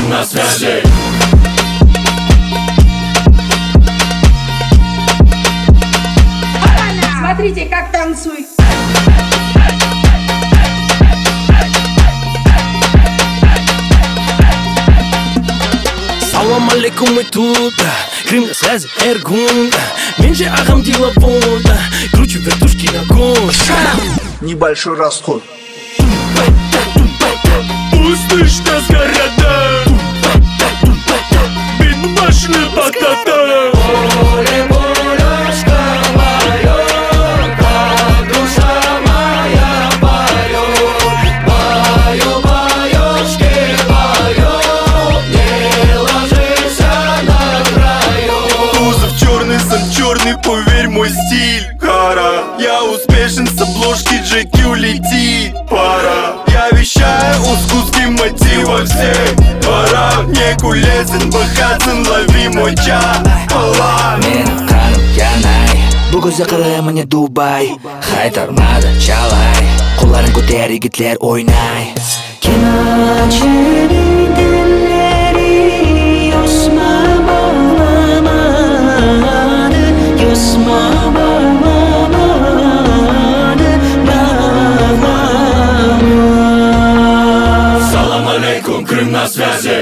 на связи. Смотрите, как танцует. Салам алейкум, мы тут. Крым на связи, Эргун. Меньше ахам телефон. Кручу вертушки на гон. Небольшой расход. Услышь нас города, бит башни батата. Поле, полюшка моя, как душа моя поет. Баю, баюшки, баю, не ложись на краю. Кузов черный, сын черный, поверь, мой стиль. Хара, я успешен, с обложки GQ летит пара. Я вещаю ускуски мотива всех двора. Не кулесен, бахатsen, лови мой час. Мен қаным янай Бүгін қыры міне Дубай Хай торнадо, чалай Қоларын көтер, егітлер ойнай Салам алейкум, Крым на связи.